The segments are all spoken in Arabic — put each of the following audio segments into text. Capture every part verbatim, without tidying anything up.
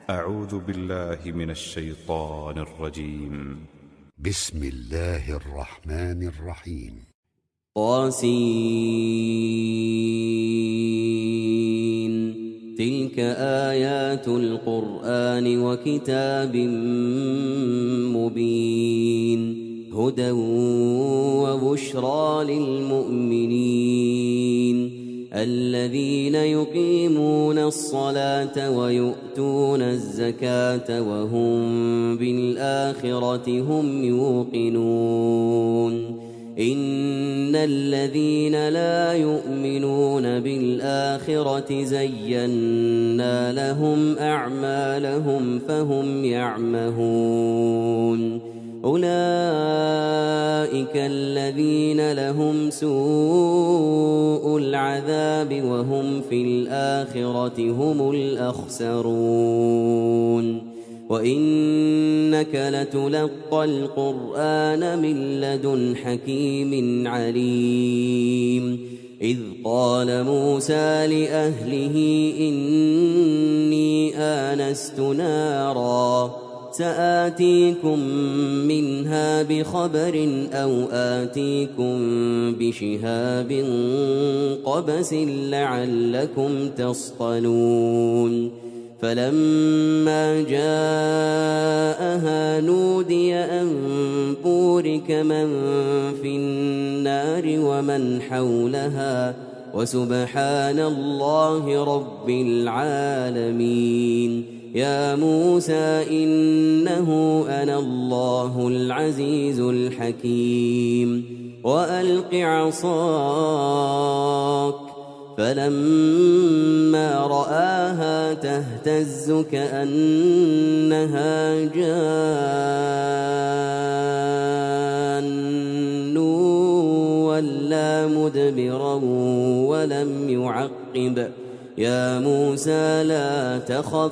أعوذ بالله من الشيطان الرجيم. بسم الله الرحمن الرحيم. طاسين. تلك آيات القرآن وكتاب مبين، هدى وبشرى للمؤمنين الذين يقيمون الصلاة ويؤتون الزكاة وهم بالآخرة هم يوقنون. إن الذين لا يؤمنون بالآخرة زينا لهم أعمالهم فهم يعمهون. أولئك الذين لهم سوء العذاب وهم في الآخرة هم الأخسرون. وإنك لتلقى القرآن من لدن حكيم عليم. إذ قال موسى لأهله إني آنست نارا سآتيكم منها بخبر أو آتيكم بشهاب قبس لعلكم تصطلون. فلما جاءها نودي أن بورك من في النار ومن حولها وسبحان الله رب العالمين. يا موسى إنه أنا الله العزيز الحكيم. وألق عصاك فلما رآها تهتز كأنها جان ولا مدبرا ولم يعقب. يا موسى لا تخف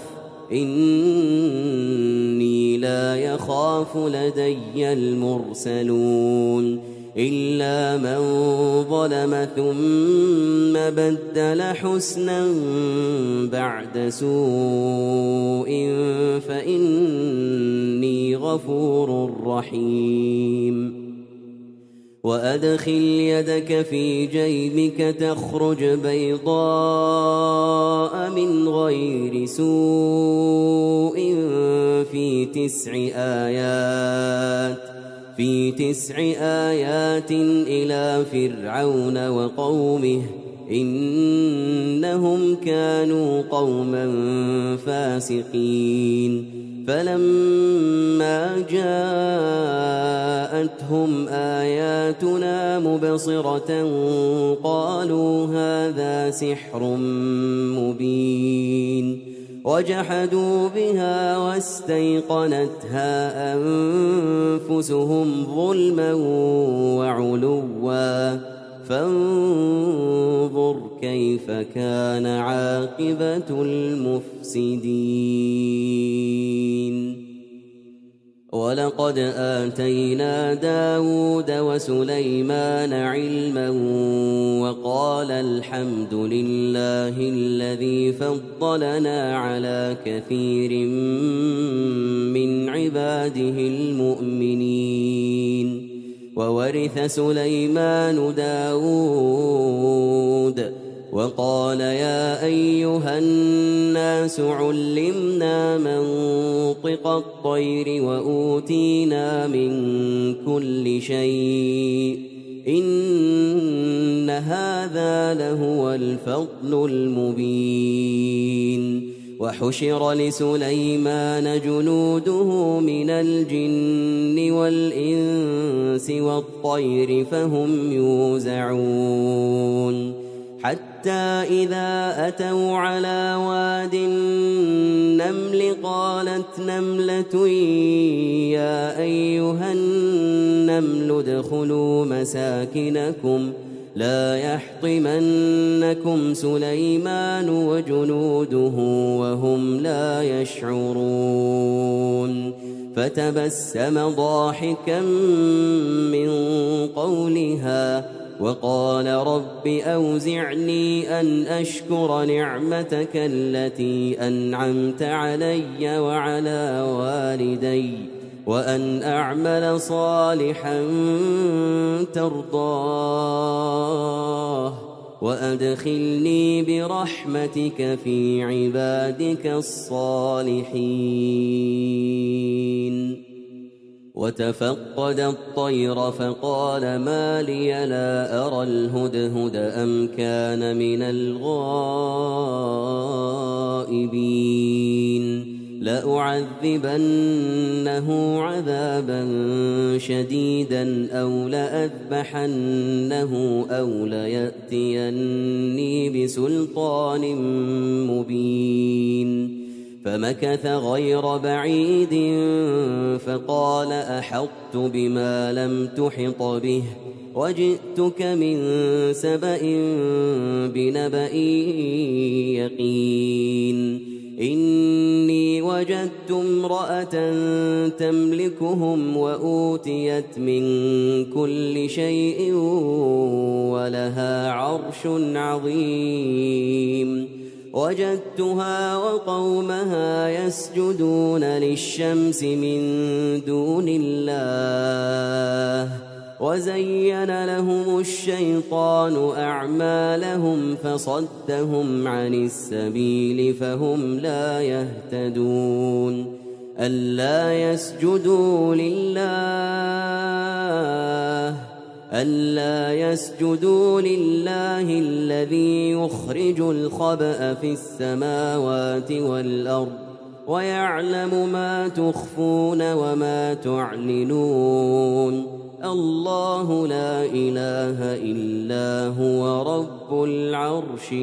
إني لا يخاف لدي المرسلون إلا من ظلم ثم بدل حسنا بعد سوء فإني غفور رحيم. وأدخل يدك في جيبك تخرج بيضاء من غير سوء في تسع آيات في تسع آيات إلى فرعون وقومه إنهم كانوا قوما فاسقين. فلما جاءتهم آياتنا مبصرة قالوا هذا سحر مبين. وجحدوا بها واستيقنتها أنفسهم ظلما وعلوا فانظر كيف كان عاقبة المفسدين. ولقد آتينا داود وسليمان علما وقال الحمد لله الذي فضلنا على كثير من عباده المؤمنين. وورث سليمان داود وقال يا أيها الناس علمنا منطق الطير وأوتينا من كل شيء إن هذا لهو الفضل المبين. وحشر لسليمان جنوده من الجن والإنس والطير فهم يوزعون حتى إذا أتوا على واد النمل قالت نملة يا أيها النمل ادخلوا مساكنكم لا يحطمنكم سليمان وجنوده وهم لا يشعرون. فتبسم ضاحكا من قولها وقال رب أوزعني أن أشكر نعمتك التي أنعمت علي وعلى والدي وأن أعمل صالحا ترضاه وأدخلني برحمتك في عبادك الصالحين. وتفقد الطير فقال ما لي لا أرى الهدهد أم كان من الغائبين لأعذبنه عذابا شديدا أو لأذبحنه أو ليأتيني بسلطان مبين. فمكث غير بعيد فقال أحطت بما لم تحط به وجئتك من سبأ بنبأ يقين. إني وجدت امرأة تملكهم وأوتيت من كل شيء ولها عرش عظيم. وجدتها وقومها يسجدون للشمس من دون الله وزين لهم الشيطان أعمالهم فصدهم عن السبيل فهم لا يهتدون. ألا يسجدوا لله ألا يسجدوا لله الذي يخرج الخبأ في السماوات والأرض ويعلم ما تخفون وما تعلنون. الله لا إله إلا هو رب العرش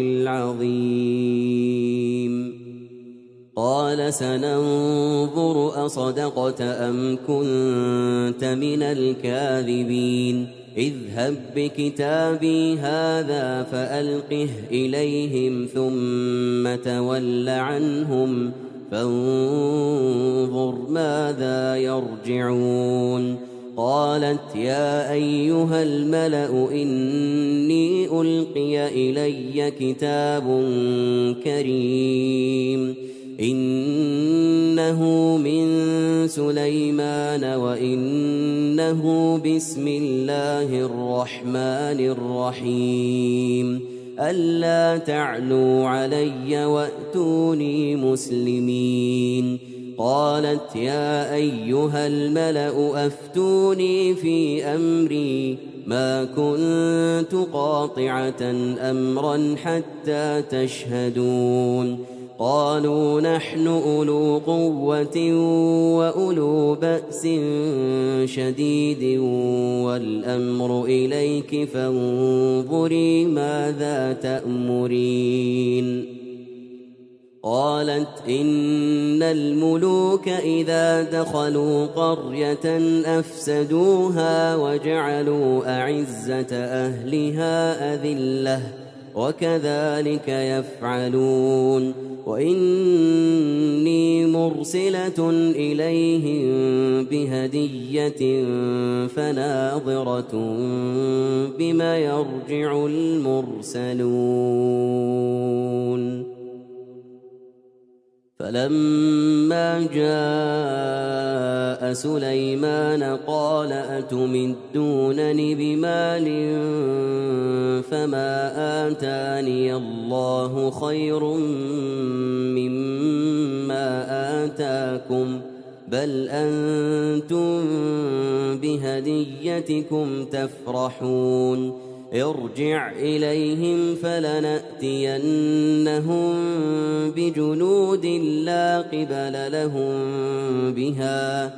العظيم. قال سننظر أصدقت أم كنت من الكاذبين. اذهب بكتابي هذا فألقه إليهم ثم تول عنهم فانظر ماذا يرجعون. قالت يا أيها الملأ إني ألقي إلي كتاب كريم إنه من سليمان وإنه بسم الله الرحمن الرحيم. ألا تعلوا علي وأتوني مسلمين. قالت يا أيها الملأ أفتوني في أمري ما كنت قاطعة أمرا حتى تشهدون. قالوا نحن أولو قوة وأولو بأس شديد والأمر إليك فانظري ماذا تأمرين. قالت إن الملوك إذا دخلوا قرية أفسدوها وجعلوا أعزة أهلها أذلة وكذلك يفعلون. وإني مرسلة إليهم بهدية فناظرة بما يرجع المرسلون. فلما جاء سليمان قال أتمدونني بمال فما آتاني الله خير مما آتاكم بل أنتم بهديتكم تفرحون. ارجع إليهم فلنأتينهم بجنود لا قبل لهم بها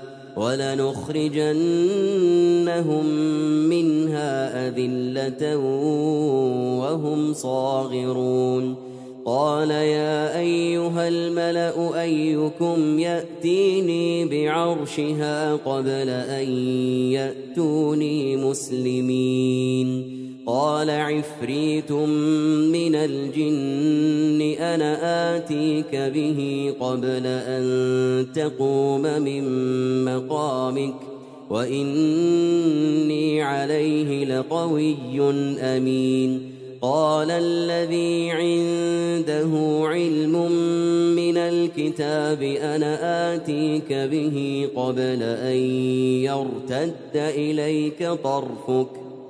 ولنخرجنهم منها أذلة وهم صاغرون. قال يا أيها الملأ أيكم يأتيني بعرشها قبل أن يأتوني مسلمين. قال عفريت من الجن أنا آتيك به قبل أن تقوم من مقامك وإني عليه لقوي أمين. قال الذي عنده علم من الكتاب أنا آتيك به قبل أن يرتد إليك طرفك.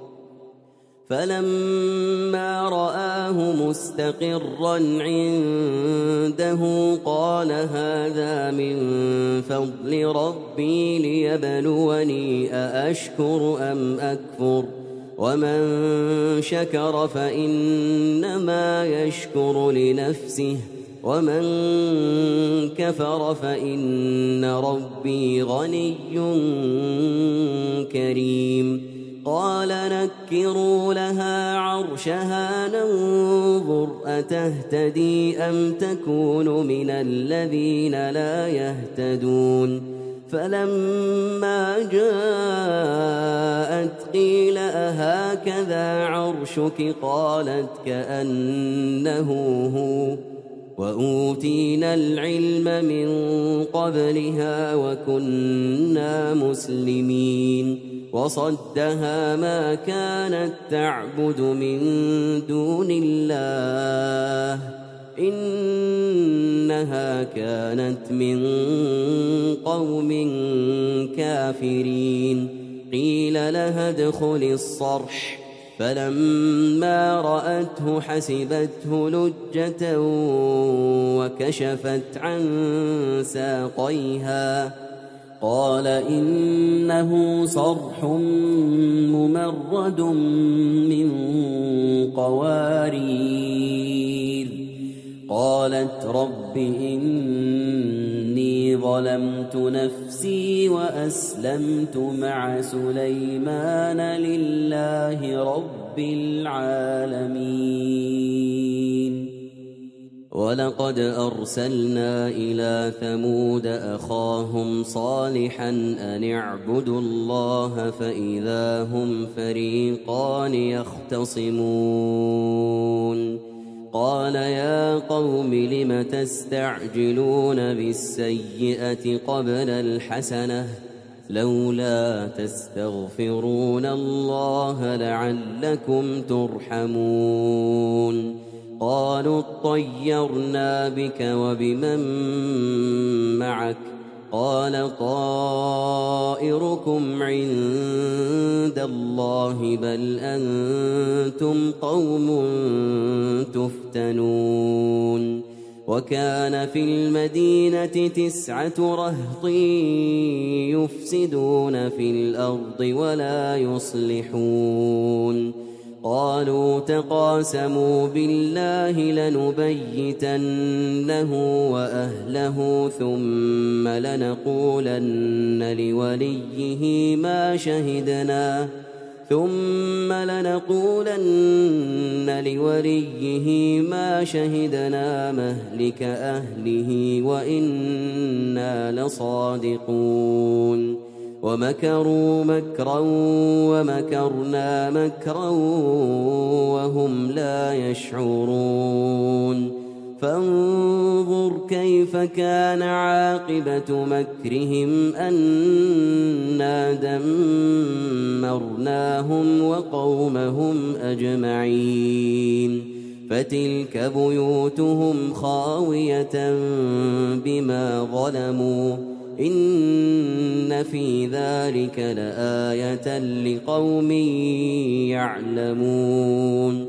فلما رآه مستقرا عنده قال هذا من فضل ربي ليبلوني أأشكر أم أكفر ومن شكر فإنما يشكر لنفسه ومن كفر فإن ربي غني كريم. قال نكروا لها عرشها ننظر أتهتدي أم تكون من الذين لا يهتدون. فلما جاءت قيل أهكذا عرشك قالت كأنه هو وأوتينا العلم من قبلها وكنا مسلمين. وصدها ما كانت تعبد من دون الله إنها كانت من قوم كافرين. قيل لها ادخل الصرح فلما رأته حسبته لجة وكشفت عن ساقيها قال إنه صرح ممرد من قوارير. قالت رب إني ظلمت نفسي وأسلمت مع سليمان لله رب العالمين. ولقد أرسلنا إلى ثمود أخاهم صالحا أن اعبدوا الله فإذا هم فريقان يختصمون. قال يا قوم لم تستعجلون بالسيئة قبل الحسنة لولا تستغفرون الله لعلكم ترحمون. قالوا اطيرنا بك وبمن معك قال طائركم عند الله بل أنتم قوم تفتنون. وكان في المدينة تسعة رهط يفسدون في الأرض ولا يصلحون. قالوا تقاسموا بالله لنبيتنه وأهله ثم لنقولن لوليه ما شهدنا ثم لنقولن لوليه ما شهدنا مهلك أهله وإنا لصادقون. ومكروا مكرا ومكرنا مكرا وهم لا يشعرون. فانظر كيف كان عاقبة مكرهم أنا دمرناهم وقومهم أجمعين. فتلك بيوتهم خاوية بما ظلموا إن في ذلك لآية لقوم يعلمون.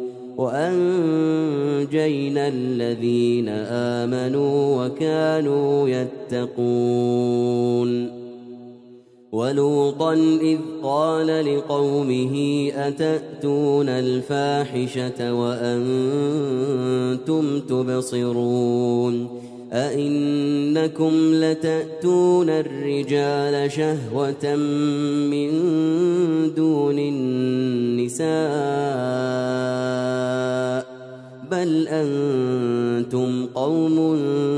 وأنجينا الذين آمنوا وكانوا يتقون. ولوطا إذ قال لقومه أتأتون الفاحشة وأنتم تبصرون أئنكم لتأتون الرجال شهوة من دون النساء بل أنتم قوم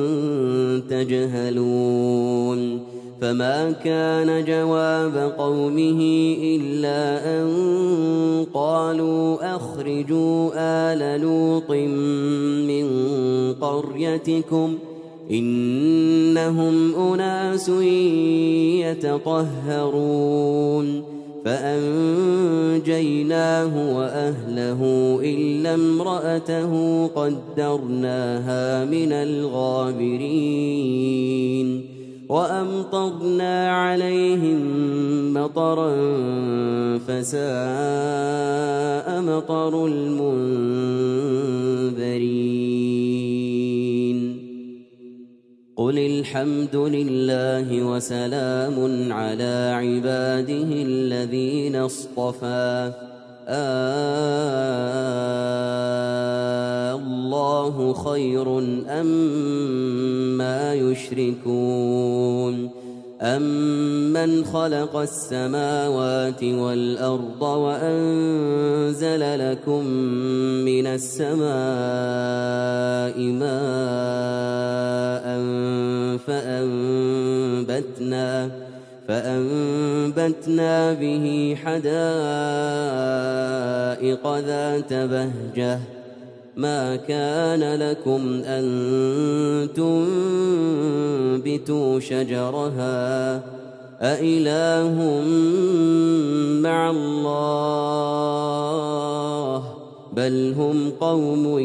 تجهلون. فما كان جواب قومه إلا أن قالوا أخرجوا آل لوط من قريتكم إنهم أناس يتطهرون فأنجيناه وأهله إلا امرأته قدرناها من الغابرين وأمطرنا عليهم مطرا فساء مطر المنذرين قل الحمد لله وسلام على عباده الذين اصطفى آه الله خير أما يشركون أمن خلق السماوات والأرض وأنزل لكم من السماء ماء فأنبتنا فأنبتنا به حدائق ذات بهجة ما كان لكم أن تنبتوا شجرها أإله مع الله بل هم قوم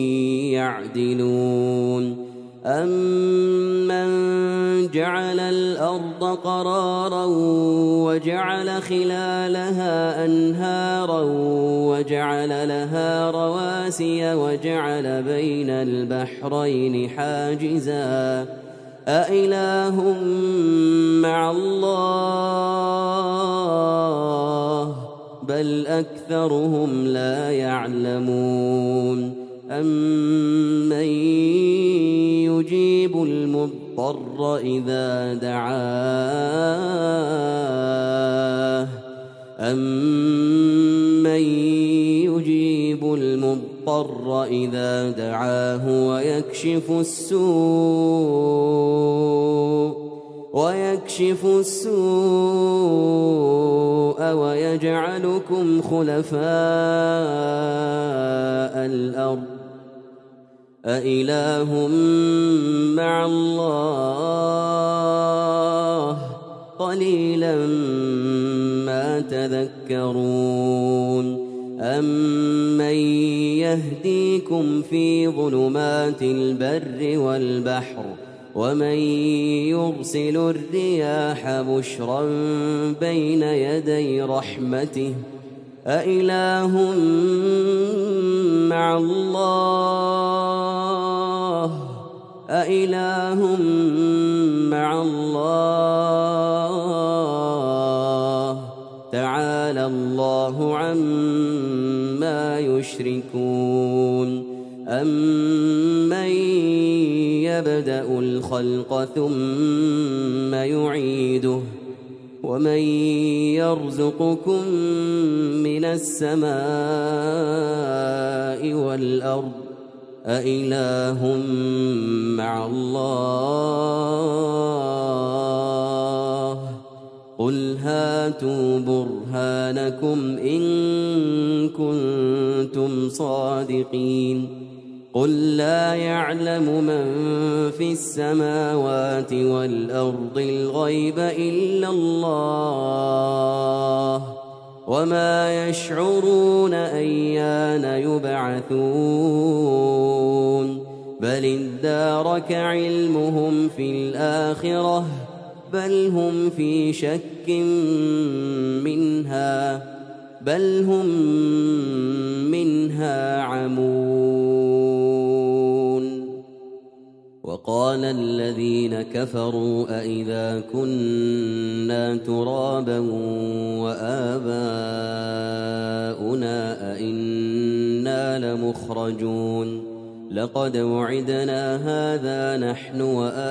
يعدلون أمن جعل الأرض قرارا وجعل خلالها أنهارا وجعل لها رواسي وجعل بين البحرين حاجزا أإله مع الله بل أكثرهم لا يعلمون أمن يجيب المضطر إذا دعاه أمن يجيب المضطر إذا دعاه ويكشف السوء ويكشف السوء ويجعلكم خلفاء الأرض أإله مع الله قليلا ما تذكرون أمن يهديكم في ظلمات البر والبحر ومن يرسل الرياح بشرا بين يدي رحمته أإله مع الله أإله مع الله تعالى الله عما يشركون أمن يبدأ الخلق ثم يعيده ومن يرزقكم من السماء والأرض أإله مع الله قل هاتوا برهانكم إن كنتم صادقين قل لا يعلم من في السماوات والأرض الغيب إلا الله وما يشعرون أيان يبعثون بل ادارك علمهم في الآخرة بل هم في شك منها بل هم منها عمون وقال الذين كفروا أئذا كنا ترابا وآباؤنا أئنا لمخرجون لقد وعدنا هذا نحن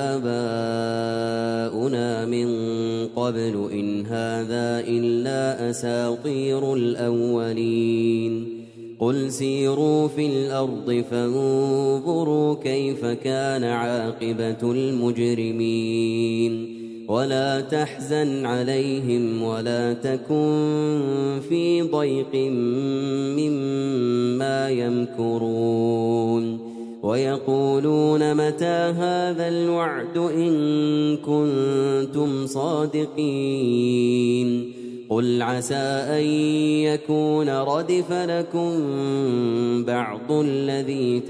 وآباؤنا من قبل إن هذا إلا أساطير الأولين قل سيروا في الأرض فانظروا كيف كان عاقبة المجرمين ولا تحزن عليهم ولا تكن في ضيق مما يمكرون ويقولون متى هذا الوعد إن كنتم صادقين قل عسى أن يكون ردف لكم بعض الذي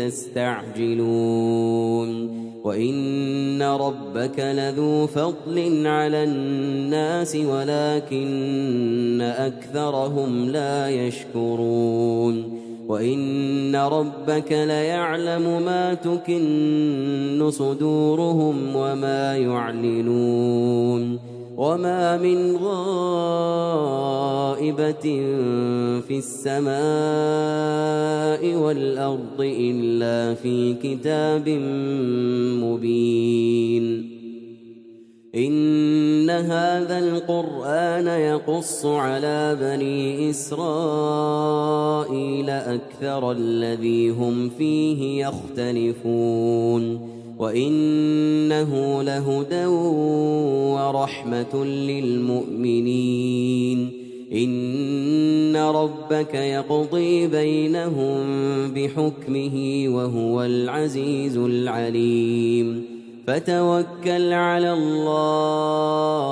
تستعجلون وإن ربك لذو فضل على الناس ولكن أكثرهم لا يشكرون وإن ربك ليعلم ما تكن صدورهم وما يعلنون وما من غائبة في السماء والأرض إلا في كتاب مبين إن هذا القرآن يقص على بني إسرائيل أكثر الذي هم فيه يختلفون وإنه لهدى ورحمة للمؤمنين إن ربك يقضي بينهم بحكمه وهو العزيز العليم فتوكل على الله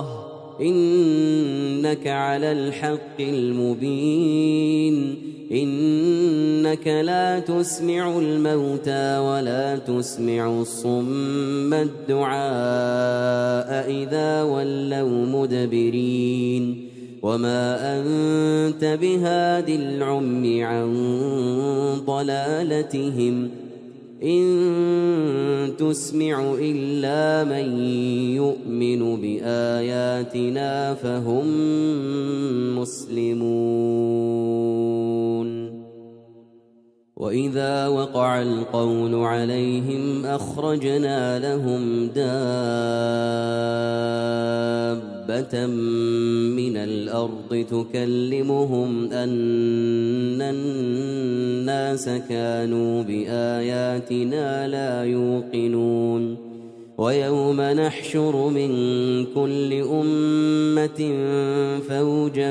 إنك على الحق المبين إنك لا تسمع الموتى ولا تسمع الصم الدعاء إذا ولوا مدبرين وما أنت بهاد العمي عن ضلالتهم إن تسمع إلا من يؤمن بآياتنا فهم مسلمون وإذا وقع القول عليهم أخرجنا لهم دابة من الأرض تكلمهم أن الناس كانوا بآياتنا لا يوقنون ويوم نحشر من كل أمة فوجا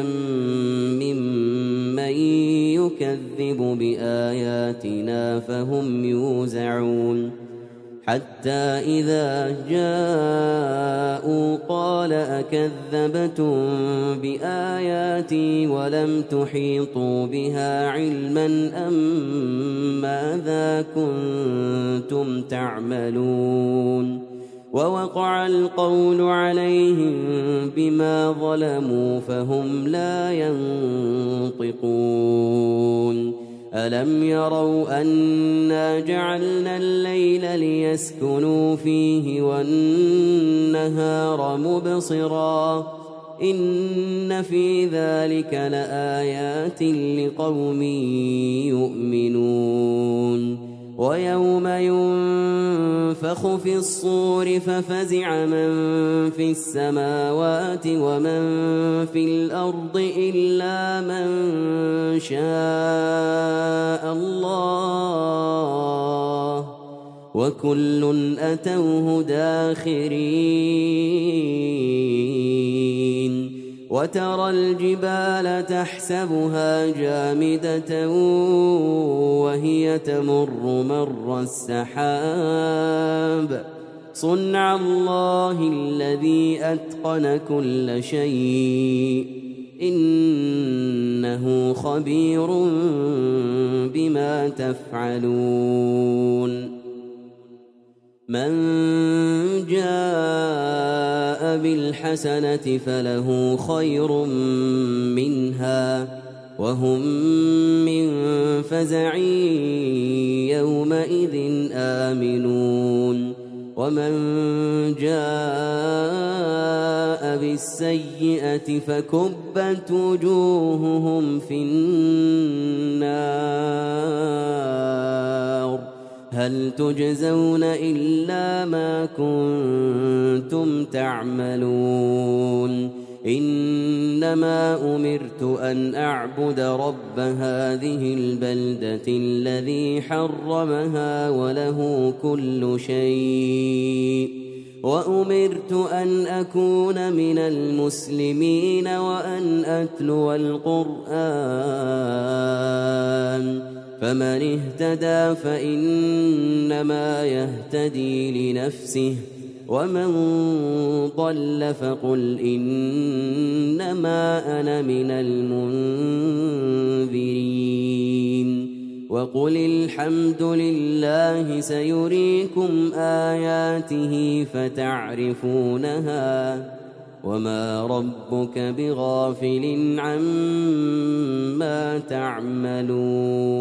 ممن يكذب بآياتنا فهم يوزعون حتى إذا جاءوا قال أكذبتم بآياتي ولم تحيطوا بها علما أم ماذا كنتم تعملون ووقع القول عليهم بما ظلموا فهم لا ينطقون ألم يروا أنا جعلنا الليل ليسكنوا فيه والنهار مبصرا إن في ذلك لآيات لقوم يؤمنون ويوم ينفخ في الصور ففزع من في السماوات ومن في الأرض إلا من شاء الله وكل أتوه داخرين وترى الجبال تحسبها جامدة وهي تمر مر السحاب صنع الله الذي أتقن كل شيء إنه خبير بما تفعلون من جاء بالحسنة فله خير منها وهم من فزع يومئذ آمنون ومن جاء بالسيئة فكبت وجوههم في النار هل تجزون إلا ما كنتم تعملون إنما أمرت أن أعبد رب هذه البلدة الذي حرمها وله كل شيء وأمرت أن أكون من المسلمين وأن أتلو القرآن فمن اهتدى فإنما يهتدي لنفسه ومن ضل فقل إنما أنا من المنذرين وقل الحمد لله سيريكم آياته فتعرفونها وما ربك بغافل عما تعملون